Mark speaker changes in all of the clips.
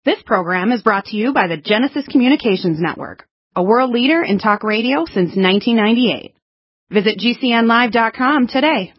Speaker 1: This program is brought to you by the Genesis Communications Network, a world leader in talk radio since 1998. Visit GCNlive.com today.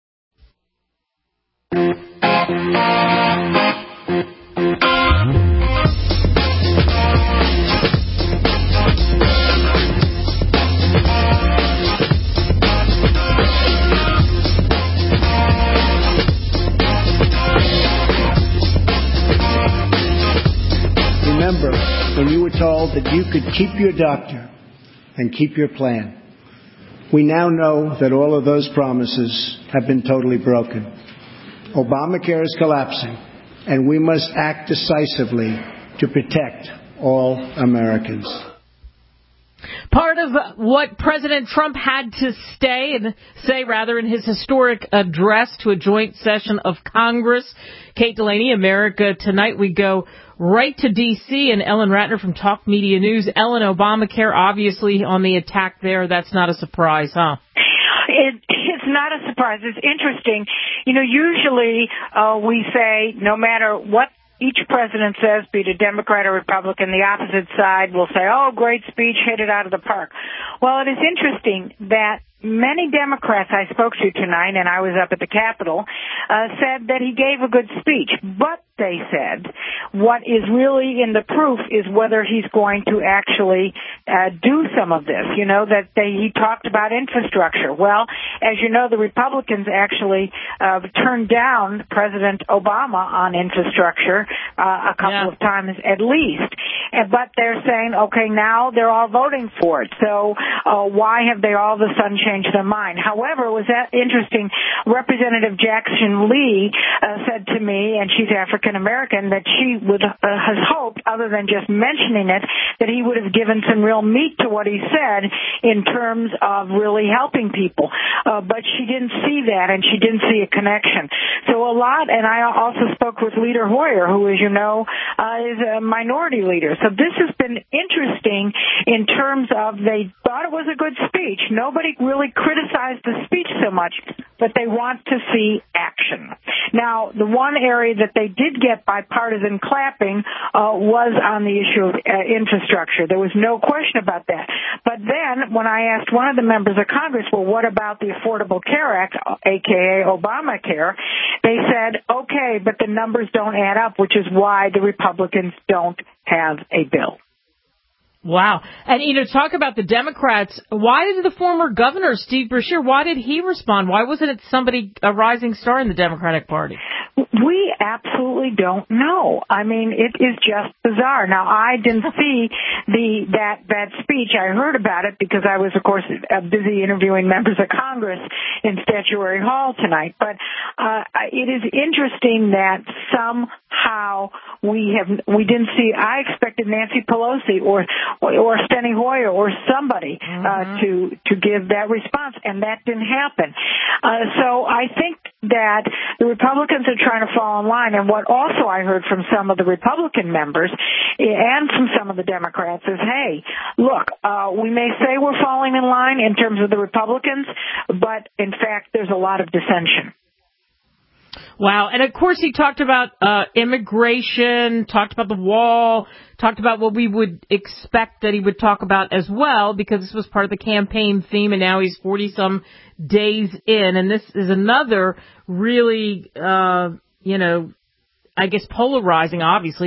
Speaker 2: Remember when you were told that you could keep your doctor and keep your plan. We now know that all of those promises have been totally broken. Obamacare is collapsing, and we must act decisively to protect all Americans.
Speaker 3: Part of what President Trump had to say in his historic address to a joint session of Congress. Kate Delaney, America Tonight. We go right to D.C. and Ellen Ratner from Talk Media News. Ellen, Obamacare obviously on the attack there. That's not a surprise, huh?
Speaker 4: It's not a surprise. It's interesting. You know, usually we say no matter what each president says, be it a Democrat or Republican, the opposite side will say, oh, great speech, hit it out of the park. Well, it is interesting that many Democrats I spoke to tonight, and I was up at the Capitol, said that he gave a good speech. But they said what is really in the proof is whether he's going to actually do some of this. You know, he talked about infrastructure. Well, as you know, the Republicans actually turned down President Obama on infrastructure a couple of times at least. But they're saying, okay, now they're all voting for it. So why have they all of a sudden changed their mind? However, was that interesting? Representative Jackson Lee said to me, and she's African American, that she has hoped, other than just mentioning it, that he would have given some real meat to what he said in terms of really helping people. But she didn't see that, and she didn't see a connection. So a lot, and I also spoke with Leader Hoyer, who, as you know, is a minority leader. So this has been interesting in terms of they thought it was a good speech. Nobody really criticized the speech so much, but they want to see action. Now, the one area that they did get bipartisan clapping was on the issue of infrastructure. There was no question about that. But then when I asked one of the members of Congress, well, what about the Affordable Care Act, a.k.a. Obamacare, they said, okay, but the numbers don't add up, which is why the Republicans don't have a bill.
Speaker 3: Wow. And, talk about the Democrats. Why did the former governor, Steve Beshear, why did he respond? Why wasn't it a rising star in the Democratic Party?
Speaker 4: We absolutely don't know. I mean, it is just bizarre. Now, I didn't see that speech. I heard about it because I was, of course, busy interviewing members of Congress in Statuary Hall tonight. But it is interesting that somehow we didn't see. I expected Nancy Pelosi or Steny Hoyer or somebody to give that response, and that didn't happen. So I think that the Republicans are trying to fall in line, and what also I heard from some of the Republican members and from some of the Democrats is, hey, look, we may say we're falling in line in terms of the Republicans, but in fact there's a lot of dissension.
Speaker 3: Wow. And, of course, he talked about immigration, talked about the wall, talked about what we would expect that he would talk about as well, because this was part of the campaign theme, and now he's 40-some days in. And this is another really, I guess polarizing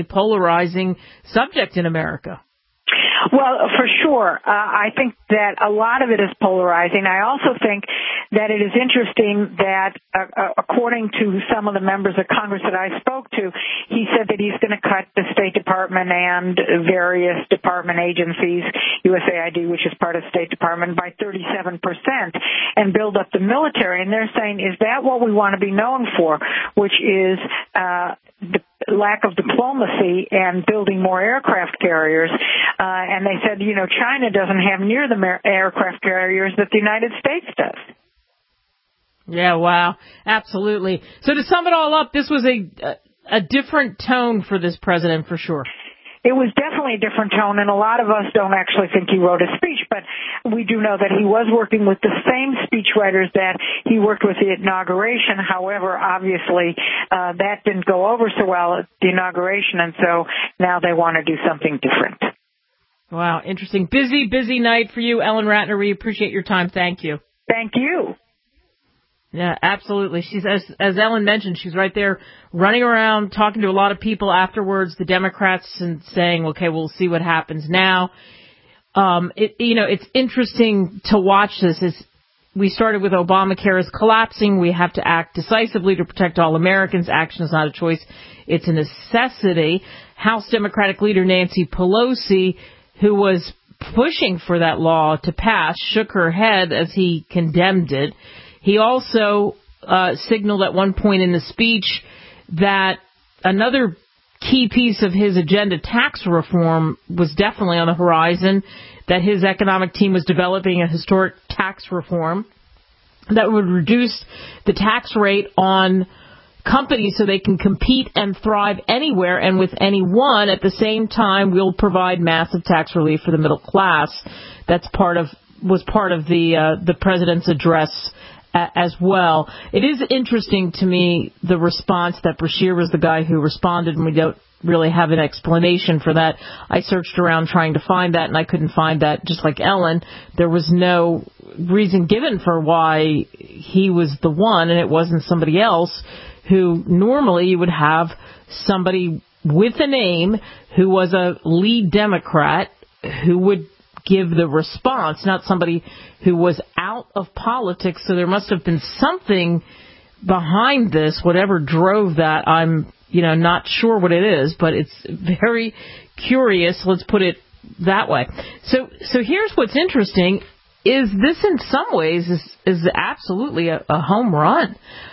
Speaker 3: subject in America.
Speaker 4: Well, for sure. I think that a lot of it is polarizing. I also think that it is interesting that, according to some of the members of Congress that I spoke to, he said that he's going to cut the State Department and various department agencies, USAID, which is part of the State Department, by 37% and build up the military. And they're saying, is that what we want to be known for, which is the lack of diplomacy and building more aircraft carriers? And they said, China doesn't have near the aircraft carriers that the United States does.
Speaker 3: Yeah, wow. Absolutely. So to sum it all up, this was a different tone for this president for sure.
Speaker 4: it was definitely a different tone, and a lot of us don't actually think he wrote a speech, but we do know that he was working with the same speechwriters that he worked with the inauguration. However, obviously, that didn't go over so well at the inauguration, and so now they want to do something different.
Speaker 3: Wow, interesting. Busy night for you, Ellen Ratner. We appreciate your time. Thank you.
Speaker 4: Thank you.
Speaker 3: Yeah, absolutely. She's, as Ellen mentioned, she's right there running around talking to a lot of people afterwards, the Democrats, and saying, okay, we'll see what happens now. It's interesting to watch this. We started with Obamacare is collapsing. We have to act decisively to protect all Americans. Action is not a choice. It's a necessity. House Democratic leader Nancy Pelosi, who was pushing for that law to pass, shook her head as he condemned it. He also signaled at one point in the speech that another key piece of his agenda, tax reform, was definitely on the horizon, that his economic team was developing a historic tax reform that would reduce the tax rate on companies so they can compete and thrive anywhere and with anyone. At the same time, we'll provide massive tax relief for the middle class. That's was part of the president's address as well. It is interesting to me, the response that Brashear was the guy who responded, and we don't really have an explanation for that. I searched around trying to find that, and I couldn't find that. Just like Ellen, there was no reason given for why he was the one, and it wasn't somebody else who normally you would have somebody with a name who was a lead Democrat who would give the response, not somebody who was out of politics. So there must have been something behind this, whatever drove that. I'm, not sure what it is, but it's very curious. Let's put it that way. So here's what's interesting is this in some ways is absolutely a home run.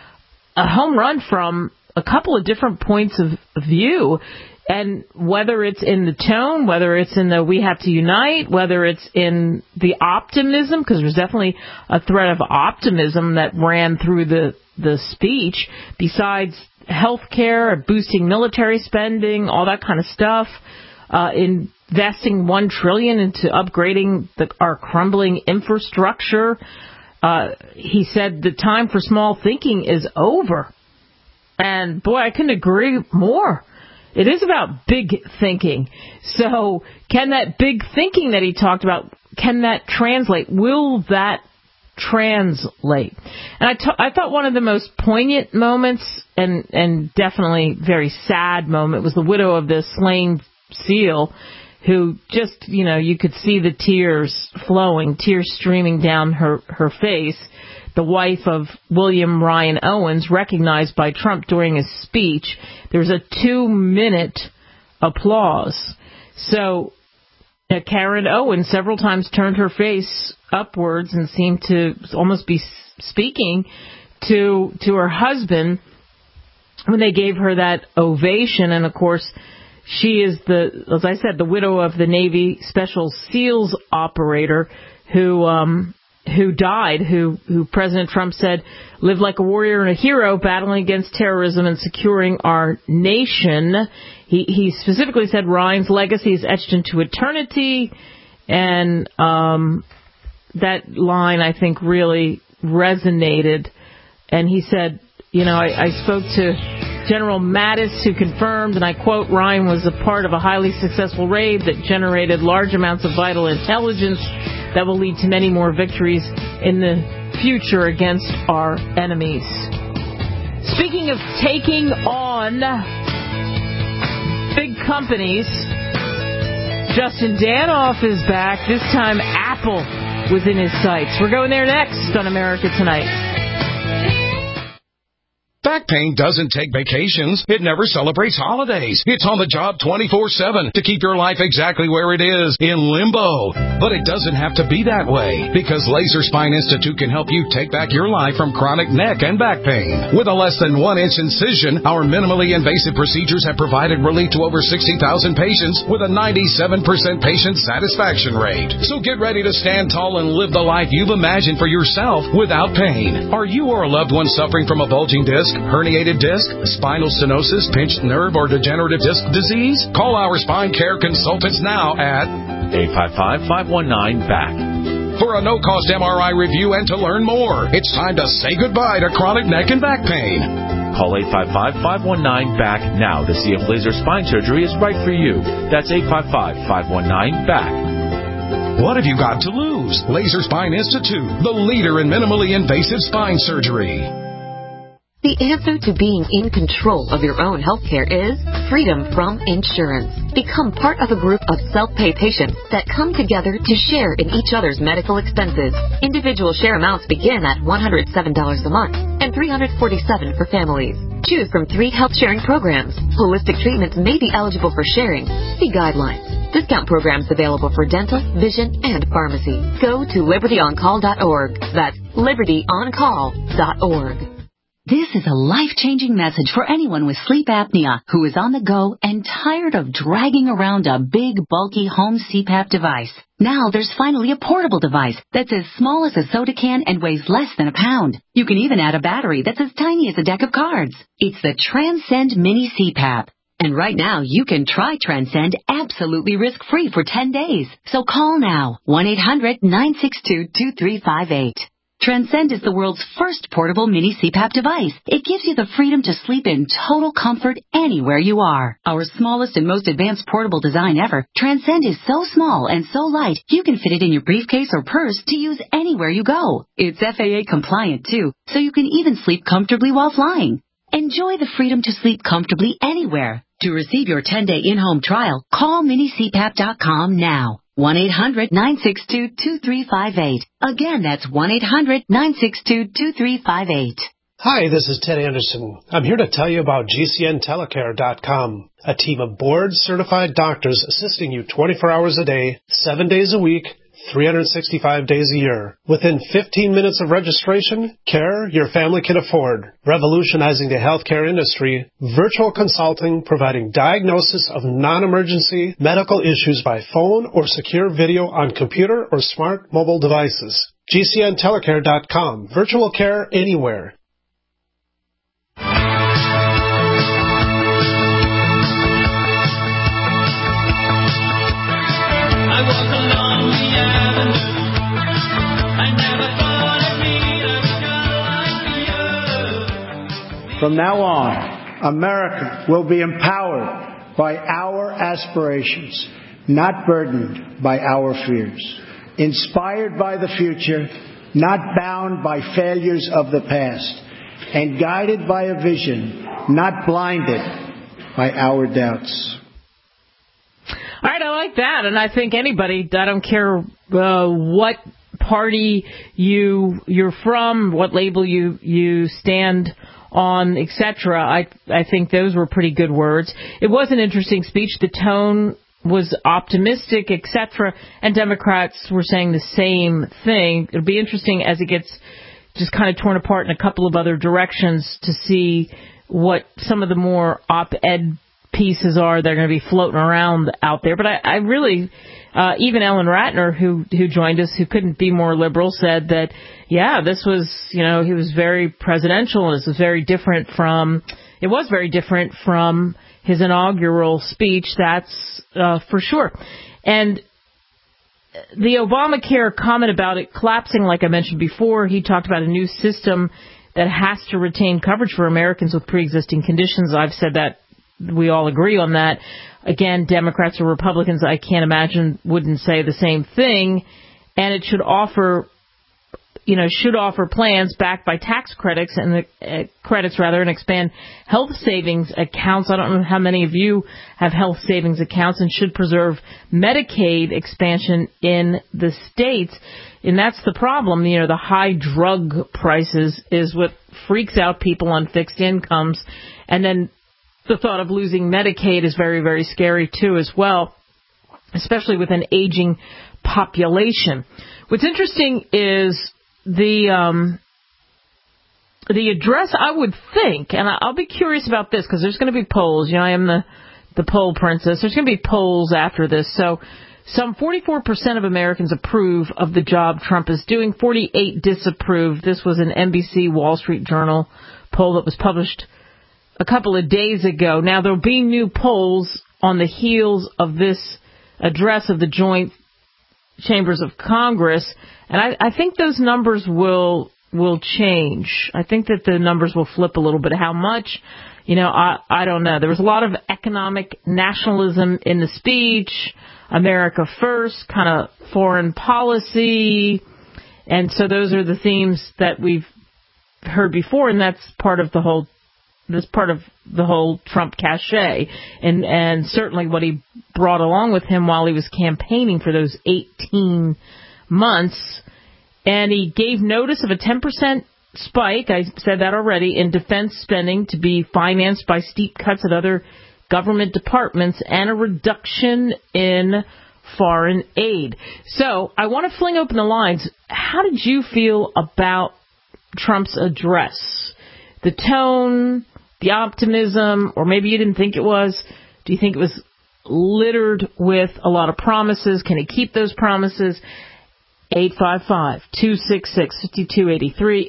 Speaker 3: A home run from a couple of different points of view. And whether it's in the tone, whether it's in the we have to unite, whether it's in the optimism, because there's definitely a thread of optimism that ran through the speech, besides health care, boosting military spending, all that kind of stuff, investing $1 trillion into upgrading our crumbling infrastructure. He said the time for small thinking is over. And boy, I couldn't agree more. It is about big thinking. So can that big thinking that he talked about, can that translate? Will that translate? And I thought one of the most poignant moments and definitely very sad moment was the widow of the slain SEAL, who just, you could see the tears flowing, tears streaming down her face. The wife of William Ryan Owens, recognized by Trump during his speech. There was a 2-minute applause. So Karen Owens several times turned her face upwards and seemed to almost be speaking to her husband when they gave her that ovation. And, of course, she is, as I said, the widow of the Navy Special SEALs operator who died, who President Trump said lived like a warrior and a hero battling against terrorism and securing our nation. He specifically said Ryan's legacy is etched into eternity, and that line, I think, really resonated. And he said, I spoke to General Mattis, who confirmed, and I quote, Ryan was a part of a highly successful raid that generated large amounts of vital intelligence that will lead to many more victories in the future against our enemies. Speaking of taking on big companies, Justin Danoff is back. This time Apple was in his sights. We're going there next on America Tonight.
Speaker 5: Back pain doesn't take vacations. It never celebrates holidays. It's on the job 24/7 to keep your life exactly where it is, in limbo. But it doesn't have to be that way, because Laser Spine Institute can help you take back your life from chronic neck and back pain. With a less than 1-inch incision, our minimally invasive procedures have provided relief to over 60,000 patients with a 97% patient satisfaction rate. So get ready to stand tall and live the life you've imagined for yourself without pain. Are you or a loved one suffering from a bulging disc, herniated disc, spinal stenosis, pinched nerve, or degenerative disc disease? Call our spine care consultants now at
Speaker 6: 855-519-BACK.
Speaker 5: for a no-cost MRI review and to learn more. It's time to say goodbye to chronic neck and back pain.
Speaker 6: Call 855-519-BACK now to see if laser spine surgery is right for you. That's 855-519-BACK.
Speaker 5: What have you got to lose? Laser Spine Institute, the leader in minimally invasive spine surgery.
Speaker 7: The answer to being in control of your own healthcare is freedom from insurance. Become part of a group of self-pay patients that come together to share in each other's medical expenses. Individual share amounts begin at $107 a month and $347 for families. Choose from 3 health sharing programs. Holistic treatments may be eligible for sharing. See guidelines. Discount programs available for dental, vision, and pharmacy. Go to libertyoncall.org. That's libertyoncall.org.
Speaker 8: This is a life-changing message for anyone with sleep apnea who is on the go and tired of dragging around a big, bulky home CPAP device. Now there's finally a portable device that's as small as a soda can and weighs less than a pound. You can even add a battery that's as tiny as a deck of cards. It's the Transcend Mini CPAP. And right now, you can try Transcend absolutely risk-free for 10 days. So call now, 1-800-962-2358. Transcend is the world's first portable mini CPAP device. It gives you the freedom to sleep in total comfort anywhere you are. Our smallest and most advanced portable design ever, Transcend is so small and so light, you can fit it in your briefcase or purse to use anywhere you go. It's FAA compliant too, so you can even sleep comfortably while flying. Enjoy the freedom to sleep comfortably anywhere. To receive your 10-day in-home trial, call minicpap.com now. 1-800-962-2358. Again, that's 1-800-962-2358.
Speaker 9: Hi, this is Ted Anderson. I'm here to tell you about GCNtelecare.com, a team of board-certified doctors assisting you 24 hours a day, 7 days a week, 365 days a year. Within 15 minutes of registration, care your family can afford. Revolutionizing the healthcare industry, virtual consulting providing diagnosis of non-emergency medical issues by phone or secure video on computer or smart mobile devices. GCNtelecare.com. Virtual care anywhere.
Speaker 10: I walk along the avenue. I never thought I'd meet a girl like you.
Speaker 2: From now on, America will be empowered by our aspirations, not burdened by our fears. Inspired by the future, not bound by failures of the past. And guided by a vision, not blinded by our doubts.
Speaker 3: All right, I like that, and I think anybody, I don't care what party you're from, what label you stand on, etc. I think those were pretty good words. It was an interesting speech. The tone was optimistic, etc., and Democrats were saying the same thing. It'll be interesting as it gets just kind of torn apart in a couple of other directions to see what some of the more op-ed pieces are that are going to be floating around out there. But I really, even Ellen Ratner, who joined us, who couldn't be more liberal, said that, yeah, this was, he was very presidential, and this was very different from his inaugural speech, that's for sure. And the Obamacare comment about it collapsing, like I mentioned before, he talked about a new system that has to retain coverage for Americans with pre-existing conditions. I've said that. We all agree on that. Again, Democrats or Republicans, I can't imagine, wouldn't say the same thing. And it should offer plans backed by tax credits and and expand health savings accounts. I don't know how many of you have health savings accounts, and should preserve Medicaid expansion in the states. And that's the problem. The high drug prices is what freaks out people on fixed incomes. And then the thought of losing Medicaid is very, very scary, too, as well, especially with an aging population. What's interesting is the address, I would think, and I'll be curious about this because there's going to be polls. I am the poll princess. There's going to be polls after this. So some 44% of Americans approve of the job Trump is doing, 48% disapprove. This was an NBC Wall Street Journal poll that was published a couple of days ago. Now, there'll be new polls on the heels of this address of the joint chambers of Congress, and I think those numbers will change. I think that the numbers will flip a little bit. How much? I don't know. There was a lot of economic nationalism in the speech, America first, kind of foreign policy, and so those are the themes that we've heard before, and that's part of the whole Trump cachet, and certainly what he brought along with him while he was campaigning for those 18 months. And he gave notice of a 10% spike, I said that already, in defense spending to be financed by steep cuts at other government departments and a reduction in foreign aid. So I want to fling open the lines. How did you feel about Trump's address? The tone, the optimism, or maybe you didn't think it was? Do you think it was littered with a lot of promises? Can he keep those promises? 855-266-5283,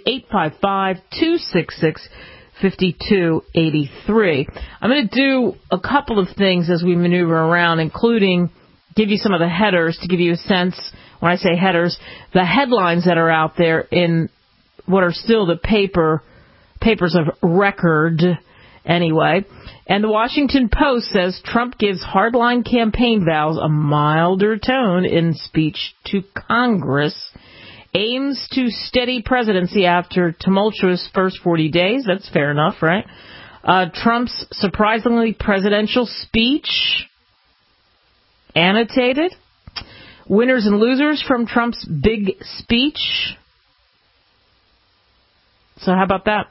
Speaker 3: 855-266-5283. I'm going to do a couple of things as we maneuver around, including give you some of the headers to give you a sense, when I say headers, the headlines that are out there in what are still the papers of record anyway. And the Washington Post says Trump gives hardline campaign vows a milder tone in speech to Congress, aims to steady presidency after tumultuous first 40 days. That's fair enough, right? Trump's surprisingly presidential speech, annotated. Winners and losers from Trump's big speech. So how about that?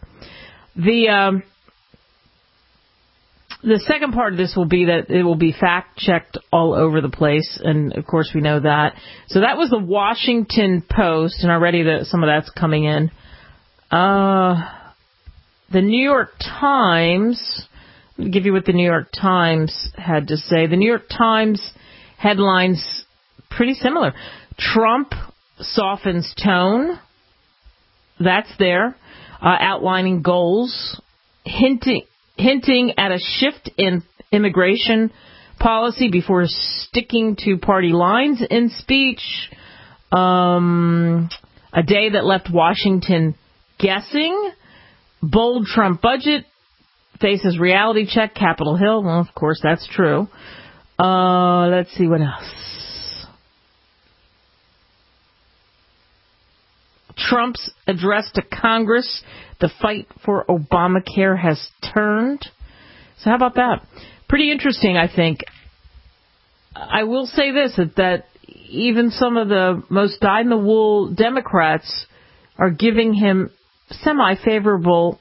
Speaker 3: The second part of this will be that it will be fact-checked all over the place, and, of course, we know that. So that was the Washington Post, and already some of that's coming in. The New York Times, let me give you what the New York Times had to say. The New York Times headlines pretty similar. Trump softens tone. That's there. Outlining goals, hinting at a shift in immigration policy before sticking to party lines in speech. A day that left Washington guessing. Bold Trump budget faces reality check. Capitol Hill. Well, of course, that's true. Let's see what else. Trump's address to Congress, the fight for Obamacare has turned. So how about that? Pretty interesting, I think. I will say this, that even some of the most dyed-in-the-wool Democrats are giving him semi-favorable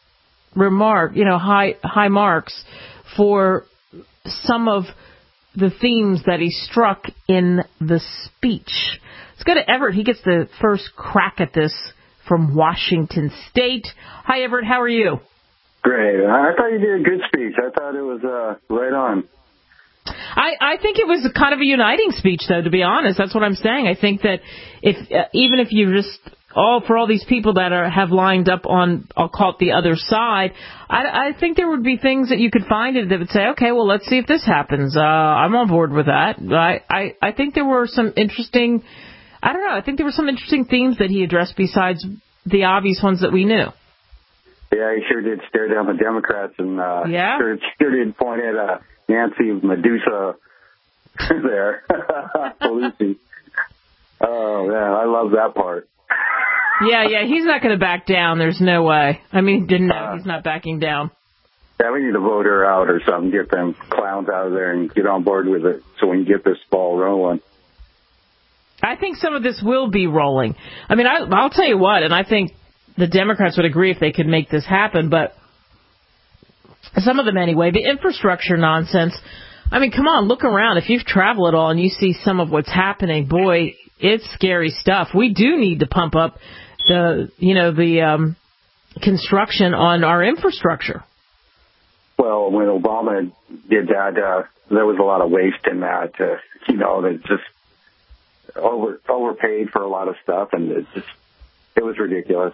Speaker 3: high marks for some of the themes that he struck in the speech. Let's go to Everett. He gets the first crack at this from Washington State. Hi, Everett. How are you?
Speaker 11: Great. I thought you did a good speech. I thought it was right on.
Speaker 3: I think it was kind of a uniting speech, though, to be honest. That's what I'm saying. I think that even if you just for all these people that have lined up on, I'll call it the other side, I think there would be things that you could find that would say, okay, well, let's see if this happens. I'm on board with that. I think there were some interesting, I think there were some interesting themes that he addressed besides the obvious ones that we knew.
Speaker 11: Yeah, he sure did stare down the Democrats and sure did point at Nancy Medusa there. Pelosi. Oh, man, I love that part.
Speaker 3: Yeah, he's not going to back down. There's no way. I mean, he's not backing down.
Speaker 11: Yeah, we need to vote her out or something, get them clowns out of there and get on board with it so we can get this ball rolling.
Speaker 3: I think some of this will be rolling. I mean, I'll tell you what, and I think the Democrats would agree if they could make this happen, but some of them anyway, the infrastructure nonsense, I mean, come on, look around. If you've traveled at all and you see some of what's happening, boy, it's scary stuff. We do need to pump up the construction on our infrastructure.
Speaker 11: Well, when Obama did that, there was a lot of waste in that. That just overpaid for a lot of stuff, and it was ridiculous.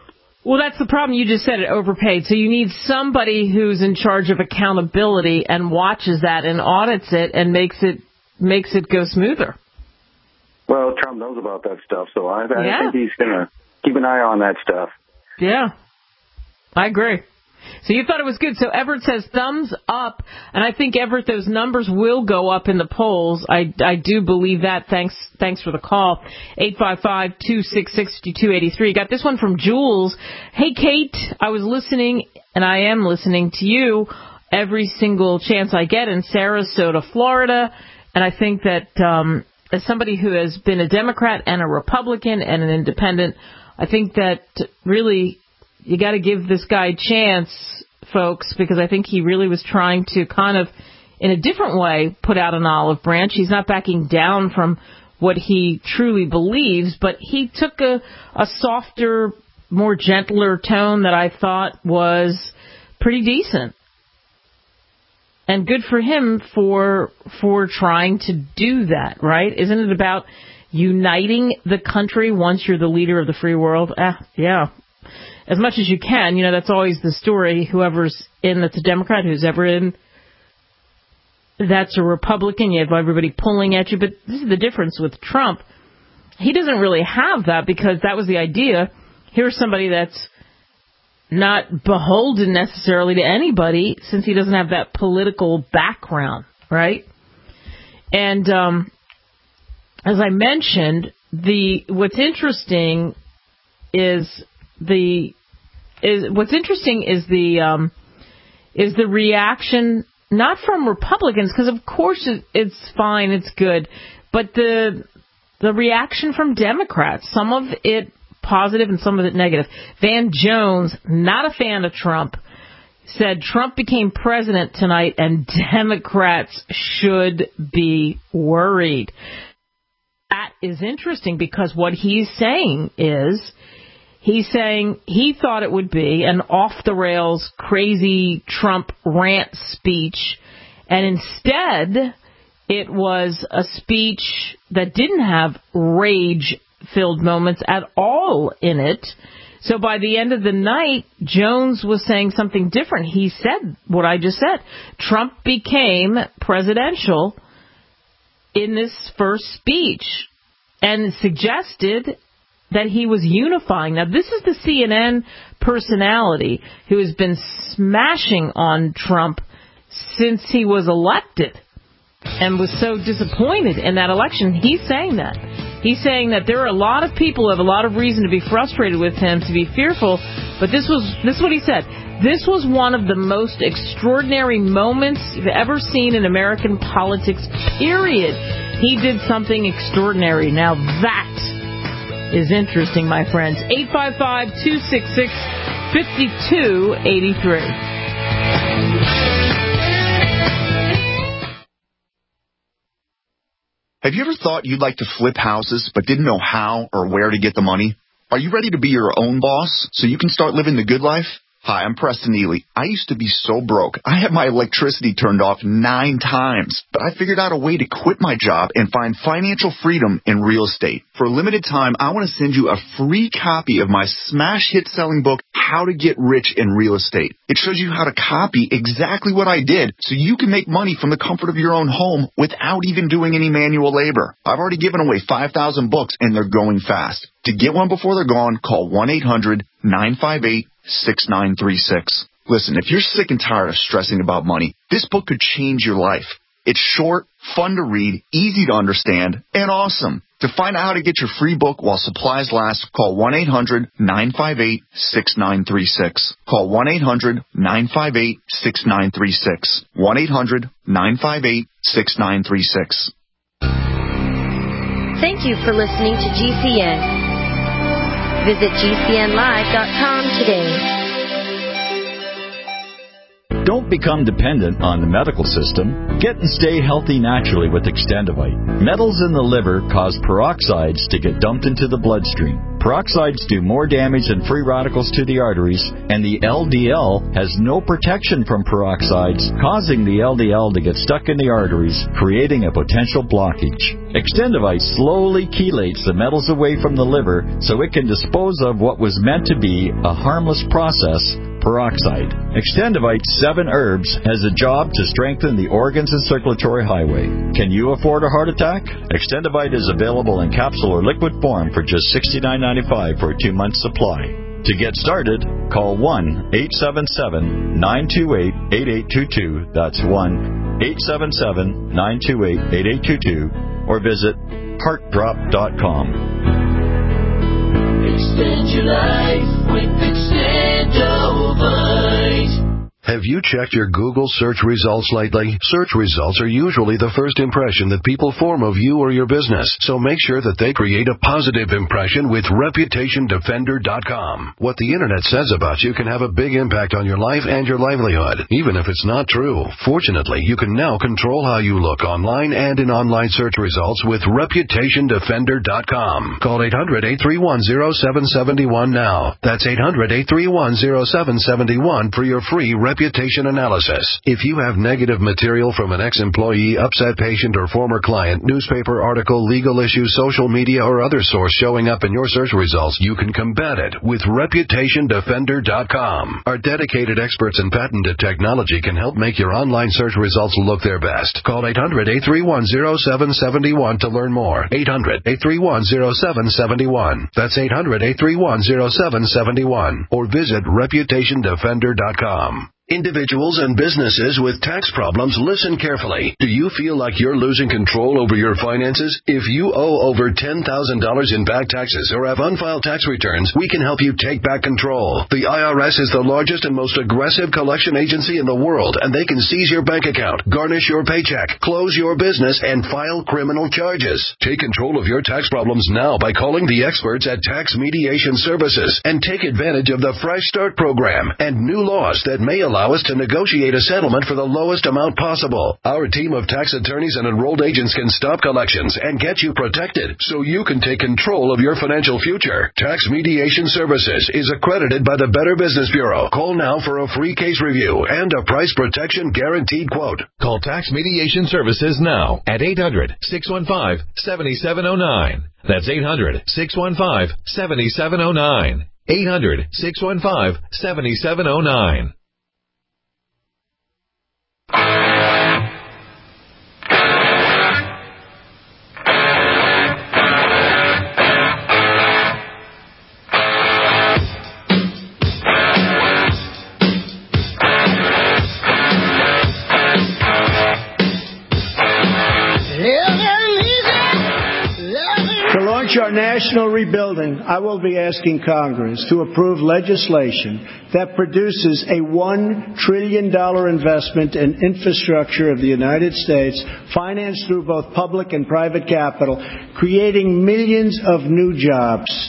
Speaker 3: Well, that's the problem. You just said it, overpaid. So you need somebody who's in charge of accountability and watches that and audits it and makes it go smoother.
Speaker 11: Well, Trump knows about that stuff, so I think he's going to keep an eye on that stuff.
Speaker 3: Yeah, I agree. So you thought it was good. So Everett says thumbs up, and I think, Everett, those numbers will go up in the polls. I do believe that. Thanks for the call. 855-266-5283. Got this one from Jules. Hey, Kate, I was listening, and I am listening to you every single chance I get in Sarasota, Florida, and I think that as somebody who has been a Democrat and a Republican and an independent, I think that really you got to give this guy a chance, folks, because I think he really was trying to kind of, in a different way, put out an olive branch. He's not backing down from what he truly believes, but he took a softer, more gentler tone that I thought was pretty decent. And good for him for trying to do that, right? Isn't it about uniting the country once you're the leader of the free world? Yeah. As much as you can, that's always the story. Whoever's in that's a Democrat, who's ever in that's a Republican. You have everybody pulling at you. But this is the difference with Trump. He doesn't really have that because that was the idea. Here's somebody that's not beholden necessarily to anybody since he doesn't have that political background, right? And as I mentioned, what's interesting is the reaction not from Republicans, because of course it's fine, it's good, but the reaction from Democrats, some of it positive and some of it negative. Van Jones, not a fan of Trump, said Trump became president tonight and Democrats should be worried. That is interesting because what he's saying is he thought it would be an off-the-rails, crazy Trump rant speech, and instead it was a speech that didn't have rage-filled moments at all in it. So by the end of the night, Jones was saying something different. He said what I just said. Trump became presidential in this first speech and suggested that he was unifying. Now, this is the CNN personality who has been smashing on Trump since he was elected and was so disappointed in that election. He's saying that. He's saying that there are a lot of people who have a lot of reason to be frustrated with him, to be fearful, but this is what he said. This was one of the most extraordinary moments you've ever seen in American politics, period. He did something extraordinary. Now that is interesting, my friends. 855-266-5283.
Speaker 12: Have you ever thought you'd like to flip houses but didn't know how or where to get the money? Are you ready to be your own boss so you can start living the good life? Hi, I'm Preston Ely. I used to be so broke. I had my electricity turned off 9 times, but I figured out a way to quit my job and find financial freedom in real estate. For a limited time, I want to send you a free copy of my smash hit selling book, How to Get Rich in Real Estate. It shows you how to copy exactly what I did so you can make money from the comfort of your own home without even doing any manual labor. I've already given away 5,000 books and they're going fast. To get one before they're gone, call 1-800-958-6936. Listen, if you're sick and tired of stressing about money, this book could change your life. It's short, fun to read, easy to understand, and awesome. To find out how to get your free book while supplies last, call 1-800-958-6936. Call 1-800-958-6936. 1-800-958-6936.
Speaker 13: Thank you for listening to GCN. Visit GCNlive.com today.
Speaker 14: Don't become dependent on the medical system. Get and stay healthy naturally with Extendivite. Metals in the liver cause peroxides to get dumped into the bloodstream. Peroxides do more damage than free radicals to the arteries, and the LDL has no protection from peroxides, causing the LDL to get stuck in the arteries, creating a potential blockage. Extendivite slowly chelates the metals away from the liver so it can dispose of what was meant to be a harmless process, peroxide. Extendivite 7 herbs has a job to strengthen the organs and circulatory highway. Can you afford a heart attack? Extendivite is available in capsule or liquid form for just $69.95 for a 2-month supply. To get started, call 1-877-928-8822. That's 1-877-928-8822. Or visit heartdrop.com.
Speaker 10: Extend your life with Extendovite.
Speaker 15: Have you checked your Google search results lately? Search results are usually the first impression that people form of you or your business, so make sure that they create a positive impression with ReputationDefender.com. What the Internet says about you can have a big impact on your life and your livelihood, even if it's not true. Fortunately, you can now control how you look online and in online search results with ReputationDefender.com. Call 800-831-0771 now. That's 800-831-0771 for your free reputation analysis. If you have negative material from an ex-employee, upset patient, or former client, newspaper article, legal issue, social media, or other source showing up in your search results, you can combat it with ReputationDefender.com. Our dedicated experts in patented technology can help make your online search results look their best. Call 800-831-0771 to learn more. 800-831-0771. That's 800-831-0771. Or visit ReputationDefender.com. Individuals and businesses with tax problems, listen carefully. Do you feel like you're losing control over your finances? If you owe over $10,000 in back taxes or have unfiled tax returns, we can help you take back control. The IRS is the largest and most aggressive collection agency in the world, and they can seize your bank account, garnish your paycheck, close your business, and file criminal charges. Take control of your tax problems now by calling the experts at Tax Mediation Services and take advantage of the Fresh Start program and new laws that may allow us to negotiate a settlement for the lowest amount possible. Our team of tax attorneys and enrolled agents can stop collections and get you protected so you can take control of your financial future. Tax Mediation Services is accredited by the Better Business Bureau. Call now for a free case review and a price protection guaranteed quote.
Speaker 16: Call Tax Mediation Services now at 800-615-7709. That's 800-615-7709. 800-615-7709.
Speaker 2: To launch our national rebuilding, I will be asking Congress to approve legislation that produces a $1 trillion investment in infrastructure of the United States, financed through both public and private capital, creating millions of new jobs.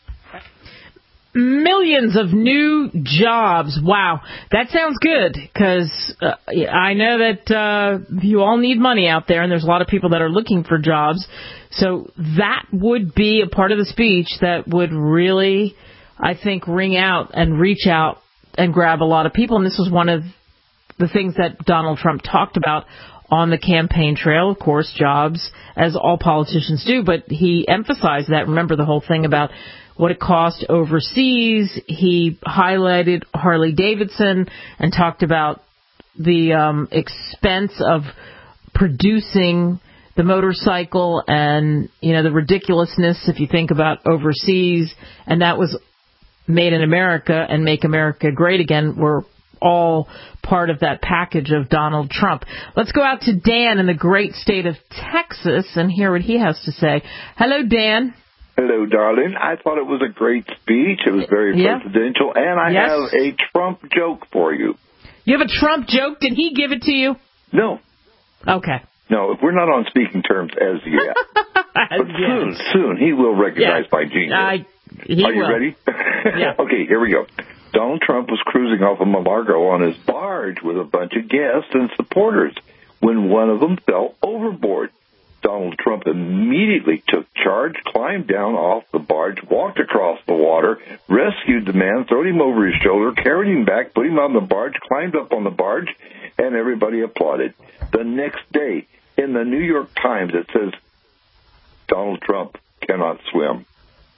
Speaker 3: Millions of new jobs. Wow. That sounds good, because I know that you all need money out there, and there's a lot of people that are looking for jobs. So that would be a part of the speech that would really, I think, ring out and reach out and grab a lot of people. And this was one of the things that Donald Trump talked about on the campaign trail. Of course, jobs, as all politicians do, but he emphasized that. Remember the whole thing about what it cost overseas. He highlighted Harley Davidson and talked about the expense of producing the motorcycle and, you know, the ridiculousness if you think about overseas. And that was Made in America and Make America Great Again were all part of that package of Donald Trump. Let's go out to Dan in the great state of Texas and hear what he has to say. Hello, Dan.
Speaker 17: Hello, darling. I thought it was a great speech. It was very presidential. And I have a Trump joke for you.
Speaker 3: You have a Trump joke? Did he give it to you?
Speaker 17: No.
Speaker 3: Okay.
Speaker 17: No, we're not on speaking terms as yet. But soon he will recognize my genius. Are you ready?
Speaker 3: Yeah.
Speaker 17: Okay, here we go. Donald Trump was cruising off of Malargo on his barge with a bunch of guests and supporters when one of them fell overboard. Donald Trump Trump immediately took charge, climbed down off the barge, walked across the water, rescued the man, threw him over his shoulder, carried him back, put him on the barge, climbed up on the barge, and everybody applauded. The next day, in the New York Times, it says, Donald Trump cannot swim.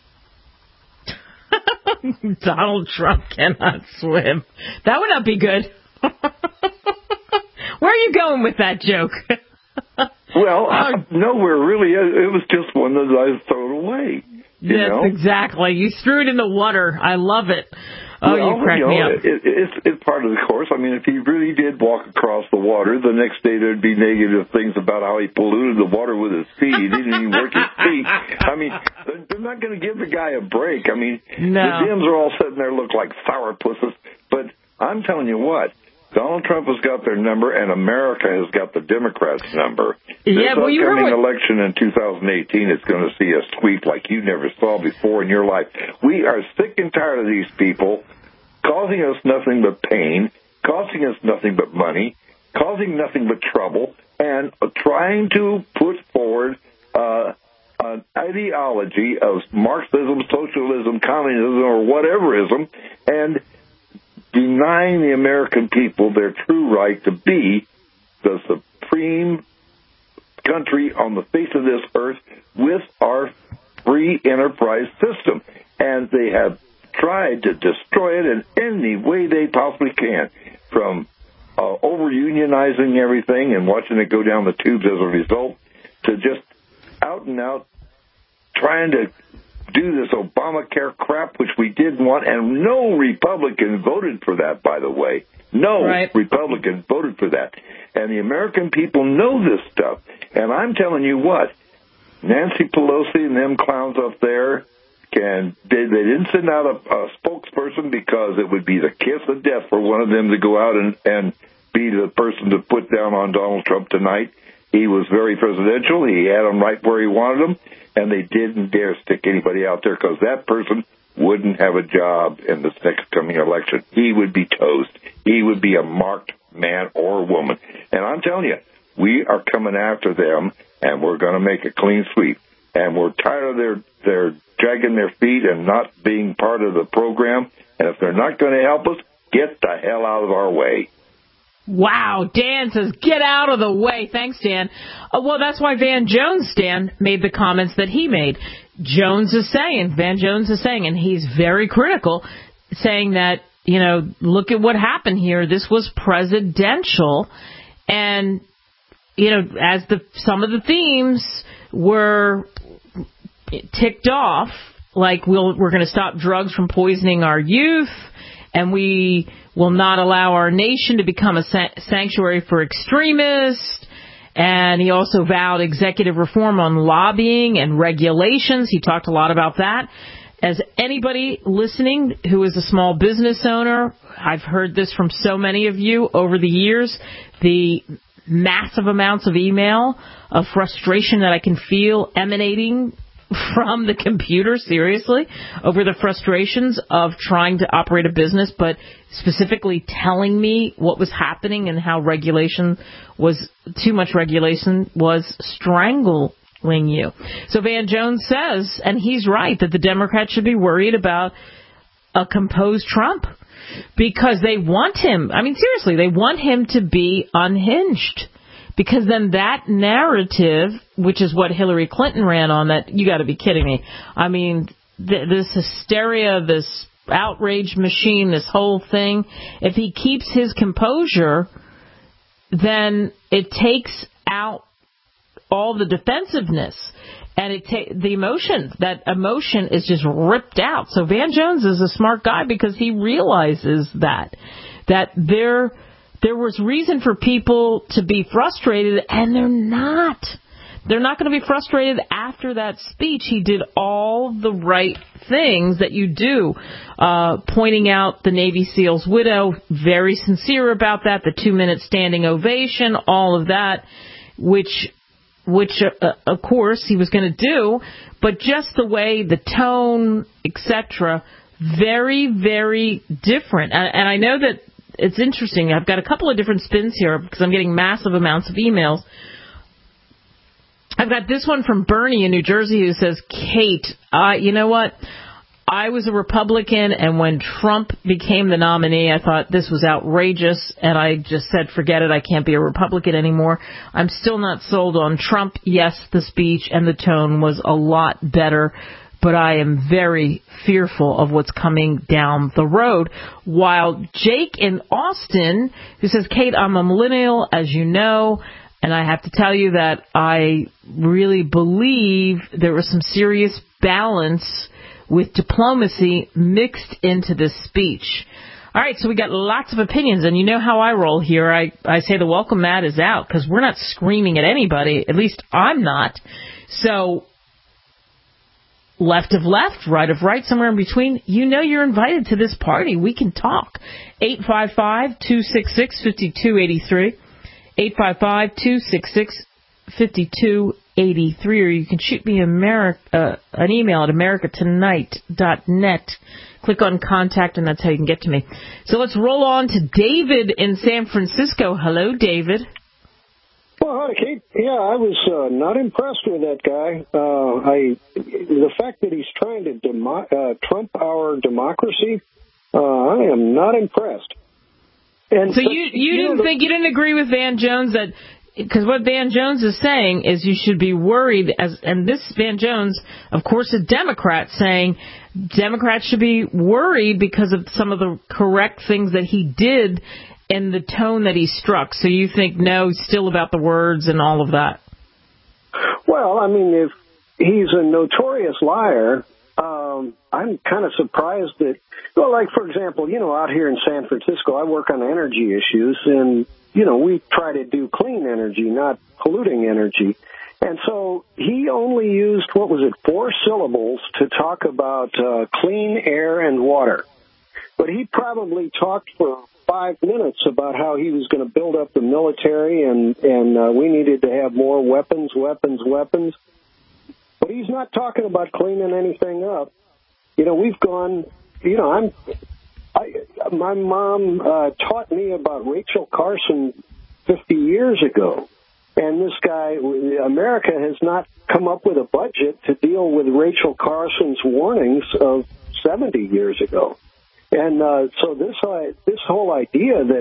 Speaker 3: Donald Trump cannot swim. That would not be good. Where are you going with that joke?
Speaker 17: Well, nowhere really. It was just one that I threw away.
Speaker 3: Yes, exactly. You threw it in the water. I love it. Oh, you cracked me up.
Speaker 17: It's part of the course. I mean, if he really did walk across the water, the next day there'd be negative things about how he polluted the water with his feet. He didn't even work his feet. I mean, they're not going to give the guy a break. I mean, the Dems are all sitting there look like sourpusses. But I'm telling you what, Donald Trump has got their number, and America has got the Democrats' number.
Speaker 3: Yeah,
Speaker 17: this upcoming
Speaker 3: what...
Speaker 17: election in 2018 is going to see a sweep like you never saw before in your life. We are sick and tired of these people causing us nothing but pain, costing us nothing but money, causing nothing but trouble, and trying to put forward an ideology of Marxism, socialism, communism, or whateverism, and denying the American people their true right to be the supreme country on the face of this earth with our free enterprise system. And they have tried to destroy it in any way they possibly can, from over-unionizing everything and watching it go down the tubes as a result, to just out and out trying to do this Obamacare crap, which we didn't want, and no Republican voted for that, by the way. No Republican voted for that. And the American people know this stuff. And I'm telling you what, Nancy Pelosi and them clowns up there, they didn't send out a spokesperson because it would be the kiss of death for one of them to go out and be the person to put down on Donald Trump tonight. He was very presidential. He had them right where he wanted them, and they didn't dare stick anybody out there because that person wouldn't have a job in this next coming election. He would be toast. He would be a marked man or woman. And I'm telling you, we are coming after them, and we're going to make a clean sweep. And we're tired of their dragging their feet and not being part of the program. And if they're not going to help us, get the hell out of our way.
Speaker 3: Wow, Dan says, get out of the way. Thanks, Dan. Well, that's why Van Jones, Dan, made the comments that he made. Van Jones is saying, and he's very critical, saying that, look at what happened here. This was presidential. And, as some of the themes were ticked off, like we're going to stop drugs from poisoning our youth, and we will not allow our nation to become a sanctuary for extremists. And he also vowed executive reform on lobbying and regulations. He talked a lot about that. As anybody listening who is a small business owner, I've heard this from so many of you over the years, the massive amounts of email of frustration that I can feel emanating from the computer, seriously, over the frustrations of trying to operate a business, but specifically telling me what was happening and how too much regulation was strangling you. So Van Jones says, and he's right, that the Democrats should be worried about a composed Trump because they want him, seriously, they want him to be unhinged. Because then that narrative, which is what Hillary Clinton ran on, that you got to be kidding me. This hysteria, this outrage machine, this whole thing, if he keeps his composure, then it takes out all the defensiveness and the emotion. That emotion is just ripped out. So Van Jones is a smart guy because he realizes that there was reason for people to be frustrated, and they're not. They're not going to be frustrated after that speech. He did all the right things that you do, pointing out the Navy SEAL's widow, very sincere about that, the 2-minute standing ovation, all of that, which of course, he was going to do, but just the way, the tone, etc., very, very different. And I know that it's interesting. I've got a couple of different spins here because I'm getting massive amounts of emails. I've got this one from Bernie in New Jersey who says, Kate, you know what? I was a Republican, and when Trump became the nominee, I thought this was outrageous, and I just said, forget it, I can't be a Republican anymore. I'm still not sold on Trump. Yes, the speech and the tone was a lot better, but I am very fearful of what's coming down the road. While Jake in Austin, who says, Kate, I'm a millennial, as you know, and I have to tell you that I really believe there was some serious balance with diplomacy mixed into this speech. All right, so we got lots of opinions, and you know how I roll here. I say the welcome mat is out because we're not screaming at anybody. At least I'm not. So left of left, right of right, somewhere in between, you know you're invited to this party. We can talk. 855-266-5283. 855-266-5283. Or you can shoot me an email at americatonight.net. Click on contact, and that's how you can get to me. So let's roll on to David in San Francisco. Hello, David.
Speaker 18: Well, hi, Kate. Yeah, I was not impressed with that guy. The fact that he's trying to trump our democracy, I am not impressed. And
Speaker 3: so you didn't agree with Van Jones that. Because what Van Jones is saying is you should be worried, and this Van Jones, of course, a Democrat, saying Democrats should be worried because of some of the correct things that he did and the tone that he struck. So you think, no, still about the words and all of that?
Speaker 18: Well, I mean, if he's a notorious liar, I'm kind of surprised that, well, like, for example, out here in San Francisco, I work on energy issues, and we try to do clean energy, not polluting energy. And so he only used, 4 syllables to talk about clean air and water. But he probably talked for 5 minutes about how he was going to build up the military and we needed to have more weapons. But he's not talking about cleaning anything up. We've gone, my mom taught me about Rachel Carson 50 years ago. And this guy, America has not come up with a budget to deal with Rachel Carson's warnings of 70 years ago. And so this whole idea that,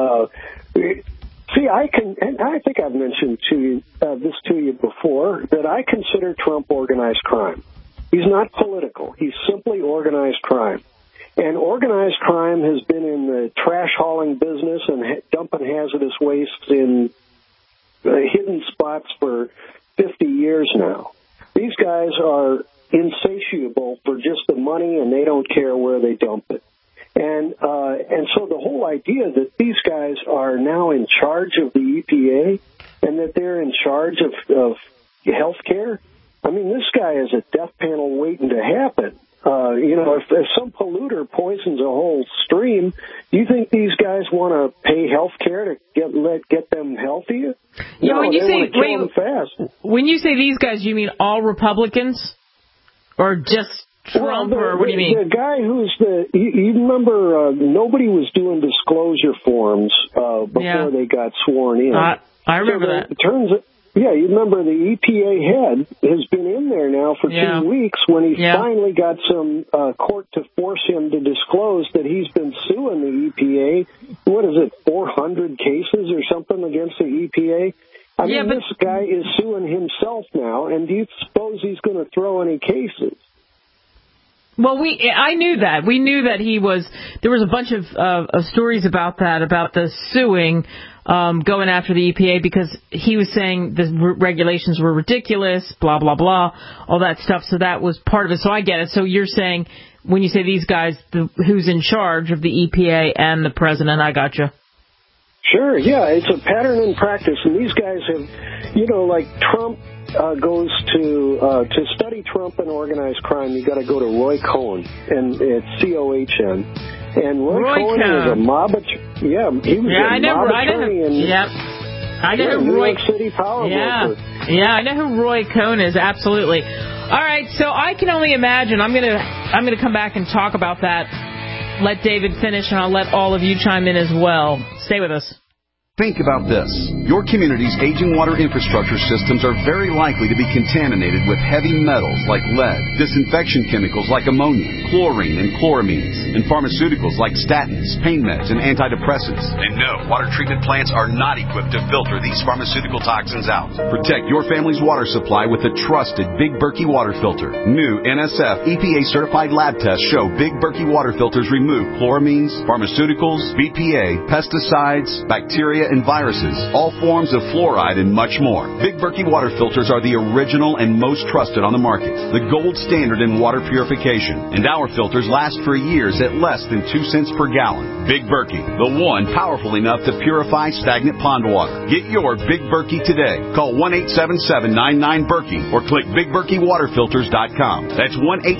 Speaker 18: I think I've mentioned this to you before, that I consider Trump organized crime. He's not political. He's simply organized crime. And organized crime has been in the trash hauling business and dumping hazardous waste in hidden spots for 50 years now. These guys are insatiable for just the money, and they don't care where they dump it. And so the whole idea that these guys are now in charge of the EPA and that they're in charge of health care, I mean, this guy is a death panel waiting to happen. If some polluter poisons a whole stream, do you think these guys want to pay health care to get them healthier?
Speaker 3: Yeah, when you say these guys, you mean all Republicans, or just Trump, or what do you mean?
Speaker 18: The guy you remember, nobody was doing disclosure forms before they got sworn in.
Speaker 3: I remember that.
Speaker 18: It turns out. Yeah, you remember the EPA head has been in there now for 2 weeks when he finally got some court to force him to disclose that he's been suing the EPA. What is it, 400 cases or something against the EPA? I mean, this guy is suing himself now, and do you suppose he's going to throw any cases?
Speaker 3: Well, I knew that. We knew that there was a bunch of stories about that, about the suing, going after the EPA, because he was saying the regulations were ridiculous, blah, blah, blah, all that stuff. So that was part of it. So I get it. So you're saying when you say these guys, who's in charge of the EPA and the president, I gotcha.
Speaker 18: Sure, yeah. It's a pattern in practice. And these guys have, like Trump goes to study Trump and organized crime, you got to go to Roy Cohn, and it's C-O-H-N. And Roy Cohn is a mob attorney. Yeah, he was a mob attorney in New York City power broker.
Speaker 3: Yeah, I know who Roy Cohn is, absolutely. All right, so I can only imagine. I'm gonna come back and talk about that. Let David finish, and I'll let all of you chime in as well. Stay with us.
Speaker 19: Think about this. Your community's aging water infrastructure systems are very likely to be contaminated with heavy metals like lead, disinfection chemicals like ammonia, chlorine and chloramines, and pharmaceuticals like statins, pain meds, and antidepressants. And no, water treatment plants are not equipped to filter these pharmaceutical toxins out. Protect your family's water supply with the trusted Big Berkey water filter. New NSF EPA-certified lab tests show Big Berkey water filters remove chloramines, pharmaceuticals, BPA, pesticides, bacteria, and viruses, all forms of fluoride, and much more. Big Berkey water filters are the original and most trusted on the market, the gold standard in water purification, and our filters last for years at less than 2 cents per gallon. Big Berkey, the one powerful enough to purify stagnant pond water. Get your Big Berkey today. Call 1-877-99-BERKEY or click BigBerkeyWaterFilters.com. That's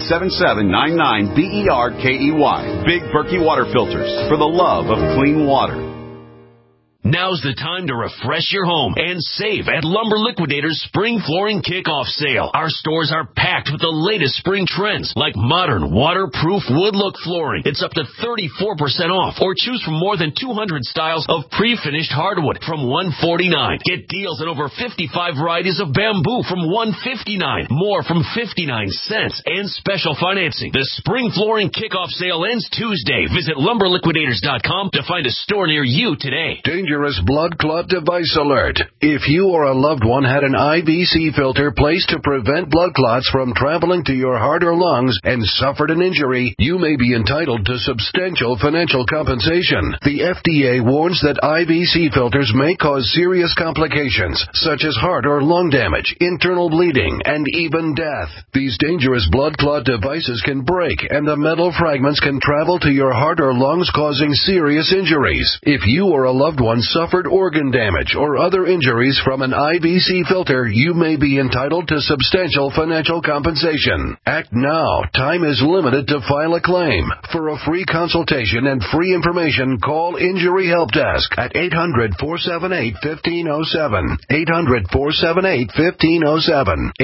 Speaker 19: 1-877-99-BERKEY. Big Berkey Water Filters, for the love of clean water.
Speaker 20: Now's the time to refresh your home and save at Lumber Liquidators' Spring Flooring Kickoff Sale. Our stores are packed with the latest spring trends, like modern, waterproof wood-look flooring. It's up to 34% off, or choose from more than 200 styles of pre-finished hardwood from $149. Get deals on over 55 varieties of bamboo from $159, more from 59 cents, and special financing. The Spring Flooring Kickoff Sale ends Tuesday. Visit LumberLiquidators.com to find a store near you today.
Speaker 15: Dangerous blood clot device alert. If you or a loved one had an IVC filter placed to prevent blood clots from traveling to your heart or lungs and suffered an injury, you may be entitled to substantial financial compensation. The FDA warns that IVC filters may cause serious complications, such as heart or lung damage, internal bleeding, and even death. These dangerous blood clot devices can break, and the metal fragments can travel to your heart or lungs, causing serious injuries. If you or a loved one suffered organ damage or other injuries from an IVC filter, you may be entitled to substantial financial compensation. Act now. Time is limited to file a claim. For a free consultation and free information, call Injury Help Desk at 800-478-1507. 800-478-1507.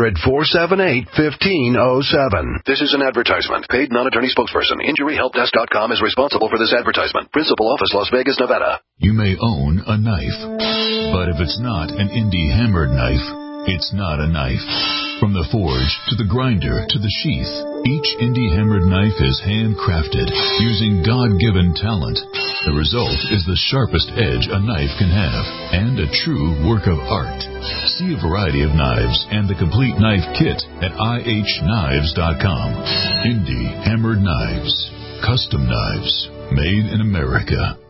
Speaker 15: 800-478-1507. This is an advertisement. Paid non-attorney spokesperson. InjuryHelpDesk.com is responsible for this advertisement. Principal office, Las Vegas, Nevada.
Speaker 16: You may own a knife, but if it's not an indie hammered knife, it's not a knife. From the forge to the grinder to the sheath, each indie hammered knife is handcrafted using God-given talent. The result is the sharpest edge a knife can have and a true work of art. See a variety of knives and the complete knife kit at IHKnives.com. Indie hammered knives, custom knives, made in America.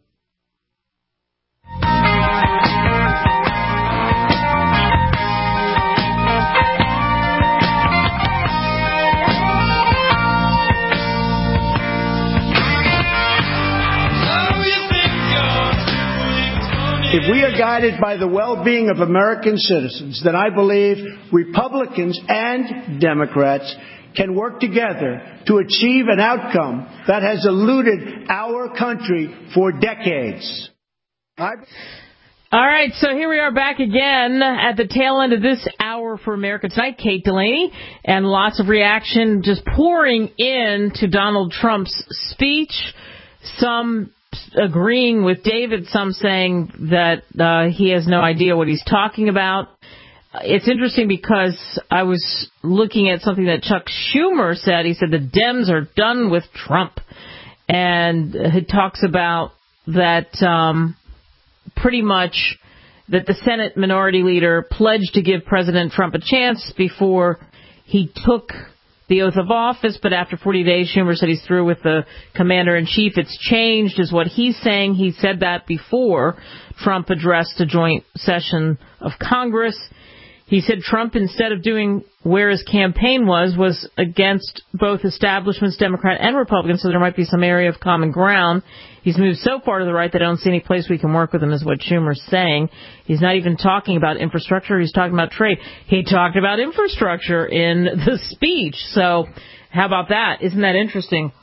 Speaker 2: If we are guided by the well-being of American citizens, then I believe Republicans and Democrats can work together to achieve an outcome that has eluded our country for decades.
Speaker 3: All right, so here we are back again at the tail end of this hour for America Tonight. Kate Delaney, and lots of reaction just pouring in to Donald Trump's speech. Some agreeing with David, some saying that he has no idea what he's talking about. It's interesting because I was looking at something that Chuck Schumer said. He said the Dems are done with Trump. And he talks about that pretty much that the Senate Minority Leader pledged to give President Trump a chance before he took the oath of office, but after 40 days, Schumer said he's through with the commander-in-chief. It's changed, is what he's saying. He said that before Trump addressed a joint session of Congress. He said Trump, instead of doing where his campaign was against both establishments, Democrat and Republican, so there might be some area of common ground. He's moved so far to the right that I don't see any place we can work with him, is what Schumer's saying. He's not even talking about infrastructure. He's talking about trade. He talked about infrastructure in the speech. So how about that? Isn't that interesting?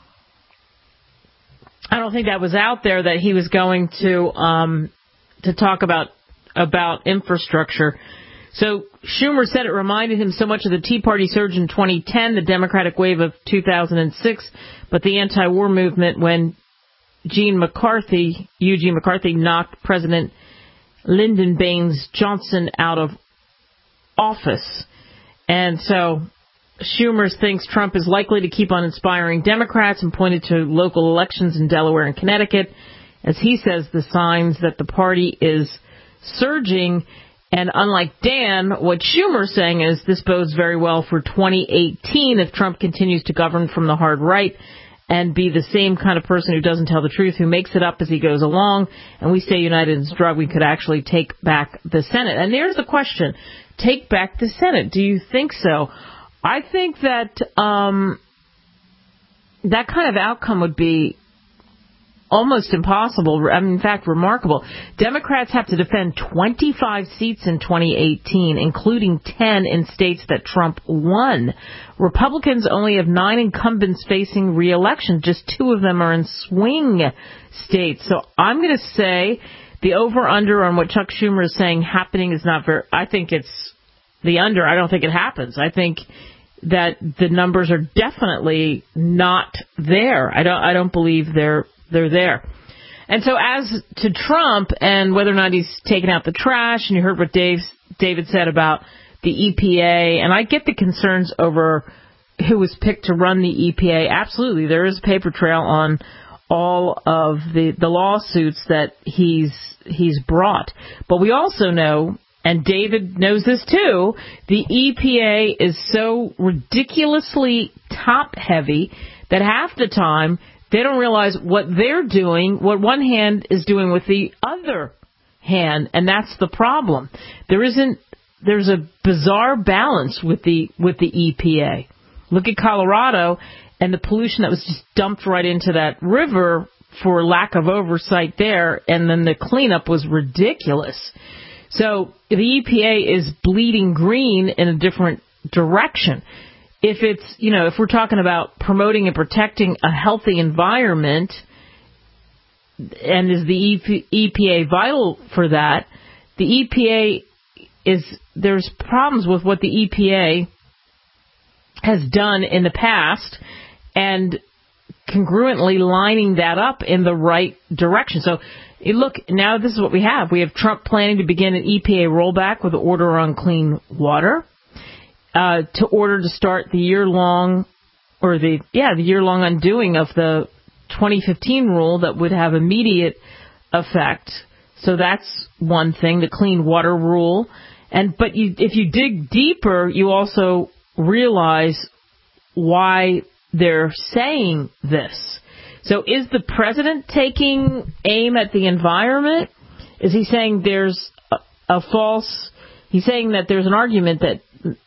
Speaker 3: I don't think that was out there that he was going to talk about infrastructure. So Schumer said it reminded him so much of the Tea Party surge in 2010, the Democratic wave of 2006, but the anti-war movement when Eugene McCarthy knocked President Lyndon Baines Johnson out of office. And so Schumer thinks Trump is likely to keep on inspiring Democrats and pointed to local elections in Delaware and Connecticut. As he says, the signs that the party is surging. And unlike Dan, what Schumer's saying is this bodes very well for 2018 if Trump continues to govern from the hard right and be the same kind of person who doesn't tell the truth, who makes it up as he goes along. And we stay united in drug, we could actually take back the Senate. And there's the question. Take back the Senate. Do you think so? I think that that kind of outcome would be almost impossible. I mean, in fact, remarkable. Democrats have to defend 25 seats in 2018, including 10 in states that Trump won. Republicans only have 9 incumbents facing re-election. Just 2 of them are in swing states. So I'm going to say the over-under on what Chuck Schumer is saying happening is not very... I think it's the under. I don't think it happens. I think that the numbers are definitely not there. I don't believe they're there. And so as to Trump and whether or not he's taken out the trash, and you heard what David said about the EPA, and I get the concerns over who was picked to run the EPA. Absolutely, there is a paper trail on all of the lawsuits that he's brought. But we also know, and David knows this too, the EPA is so ridiculously top-heavy that half the time they don't realize what they're doing, what one hand is doing with the other hand, and that's the problem. There's a bizarre balance with the EPA. Look at Colorado and the pollution that was just dumped right into that river for lack of oversight there, and then the cleanup was ridiculous. So the EPA is bleeding green in a different direction. If it's, if we're talking about promoting and protecting a healthy environment, and is the EPA vital for that, the EPA there's problems with what the EPA has done in the past, and congruently lining that up in the right direction. So look, now this is what we have. We have Trump planning to begin an EPA rollback with an order on clean water. To order to start the year-long undoing of the 2015 rule that would have immediate effect. So that's one thing, the clean water rule. But if you dig deeper, you also realize why they're saying this. So is the president taking aim at the environment? Is he saying there's he's saying that there's an argument that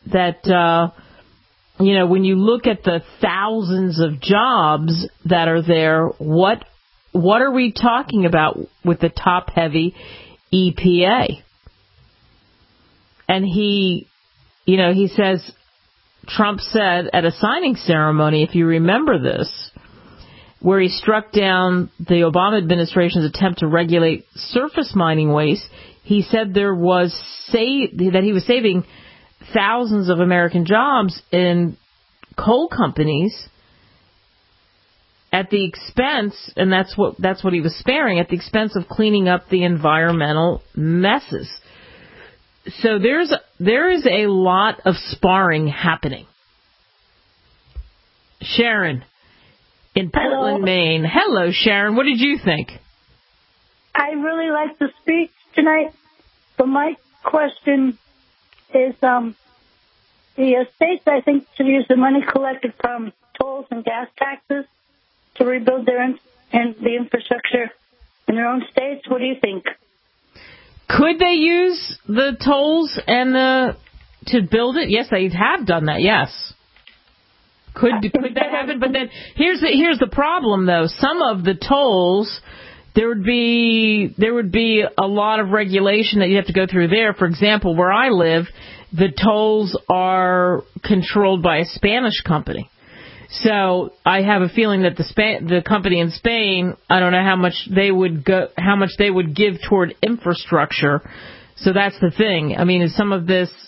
Speaker 3: when you look at the thousands of jobs that are there, what are we talking about with the top-heavy EPA? And he says, Trump said at a signing ceremony, if you remember this, where he struck down the Obama administration's attempt to regulate surface mining waste, he said that he was saving thousands of American jobs in coal companies at the expense, and that's what he was sparing, at the expense of cleaning up the environmental messes. So there is a lot of sparring happening. Sharon in Portland, Maine. Hello, Sharon. What did you think?
Speaker 21: I really like the speech tonight, but my question is the states, I think, should use the money collected from tolls and gas taxes to rebuild the infrastructure in their own states. What do you think?
Speaker 3: Could they use the tolls and to build it? Yes, they have done that. Yes. Could that happen? But then here's the problem, though. Some of the tolls, there would be a lot of regulation that you have to go through there. For example, where I live, the tolls are controlled by a Spanish company. So I have a feeling that the company in Spain, I don't know how much they would give toward infrastructure. So that's the thing. I mean, is some of this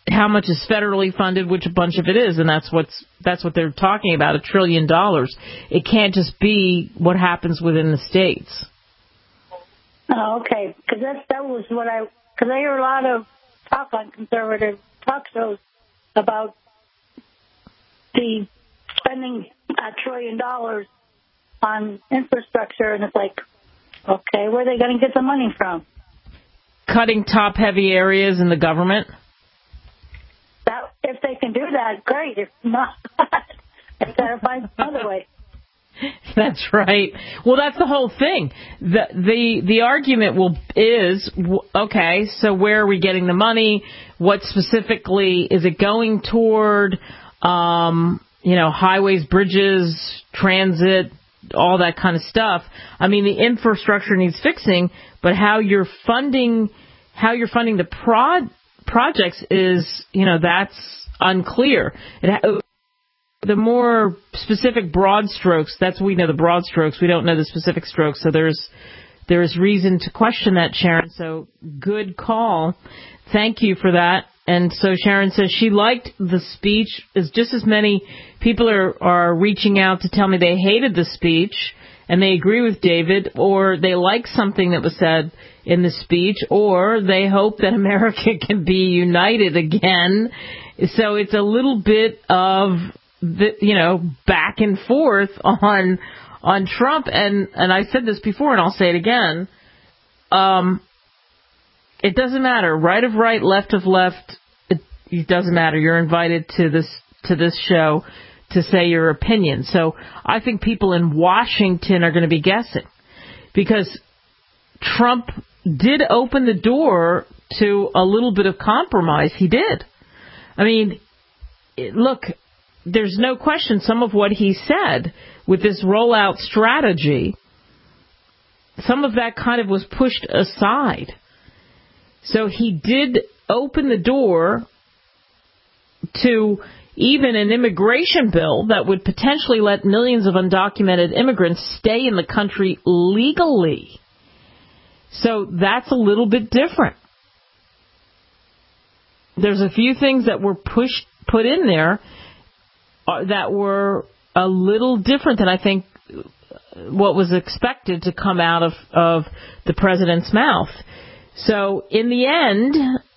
Speaker 3: how much is federally funded, which a bunch of it is, and that's what they're talking about, $1 trillion. It can't just be what happens within the states.
Speaker 21: Oh, okay, because that was what I hear a lot of talk on conservative talk shows about the spending $1 trillion on infrastructure, and it's like, okay, where are they going to get the money from?
Speaker 3: Cutting top-heavy areas in the government?
Speaker 21: If they can do that, great. If not, they've got to find another way.
Speaker 3: That's right. Well, that's the whole thing. The argument is, okay, so where are we getting the money? What specifically is it going toward? Highways, bridges, transit, all that kind of stuff. I mean, the infrastructure needs fixing, but how you're funding the projects is, that's unclear. The more specific broad strokes, we know the broad strokes. We don't know the specific strokes. So there's reason to question that, Sharon. So good call. Thank you for that. And so Sharon says she liked the speech. Just as many people are reaching out to tell me they hated the speech and they agree with David, or they like something that was said in the speech, or they hope that America can be united again. So it's a little bit of back and forth on Trump. And I said this before, and I'll say it again. It doesn't matter. Right of right, left of left. It doesn't matter. You're invited to this show to say your opinion. So I think people in Washington are going to be guessing, because Trump did open the door to a little bit of compromise. He did. I mean, look, there's no question some of what he said with this rollout strategy, some of that kind of was pushed aside. So he did open the door to even an immigration bill that would potentially let millions of undocumented immigrants stay in the country legally. So that's a little bit different. There's a few things that were put in there that were a little different than I think what was expected to come out of the president's mouth. So in the end,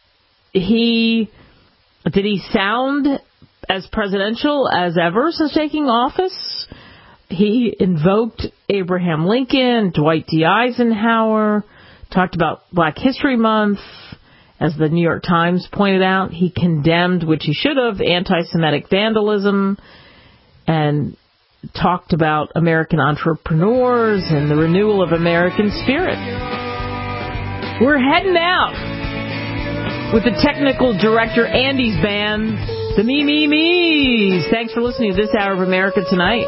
Speaker 3: did he sound as presidential as ever since taking office? He invoked Abraham Lincoln, Dwight D. Eisenhower, talked about Black History Month. As the New York Times pointed out, he condemned, which he should have, anti-Semitic vandalism, and talked about American entrepreneurs and the renewal of American spirit. We're heading out with the technical director, Andy's band, the Me Me's. Thanks for listening to this hour of America Tonight.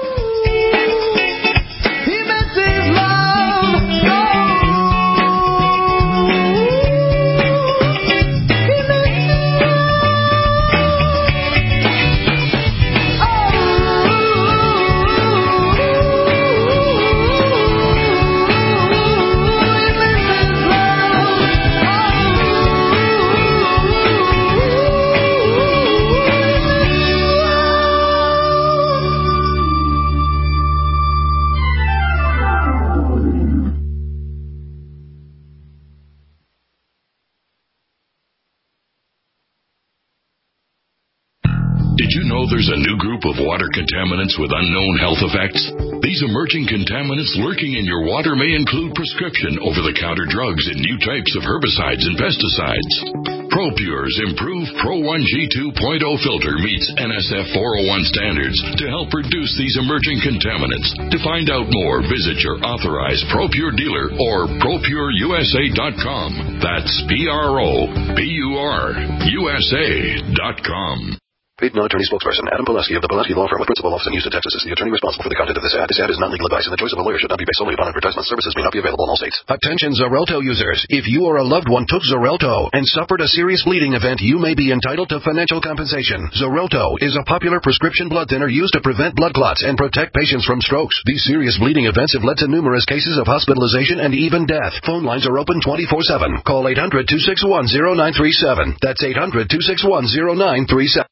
Speaker 16: Did you know there's a new group of water contaminants with unknown health effects? These emerging contaminants lurking in your water may include prescription over-the-counter drugs and new types of herbicides and pesticides. ProPure's improved Pro-1G 2.0 filter meets NSF 401 standards to help reduce these emerging contaminants. To find out more, visit your authorized ProPure dealer or ProPureUSA.com. That's ProPureUSA.com.
Speaker 15: Paid non-attorney spokesperson Adam Pileski of the Pileski Law Firm with principal office in Houston, Texas is the attorney responsible for the content of this ad. This ad is not legal advice, and the choice of a lawyer should not be based solely upon advertisement. Services may not be available in all states. Attention Xarelto users. If you or a loved one took Xarelto and suffered a serious bleeding event, you may be entitled to financial compensation. Xarelto is a popular prescription blood thinner used to prevent blood clots and protect patients from strokes. These serious bleeding events have led to numerous cases of hospitalization and even death. Phone lines are open 24/7. Call 800-261-0937. That's 800-261-0937.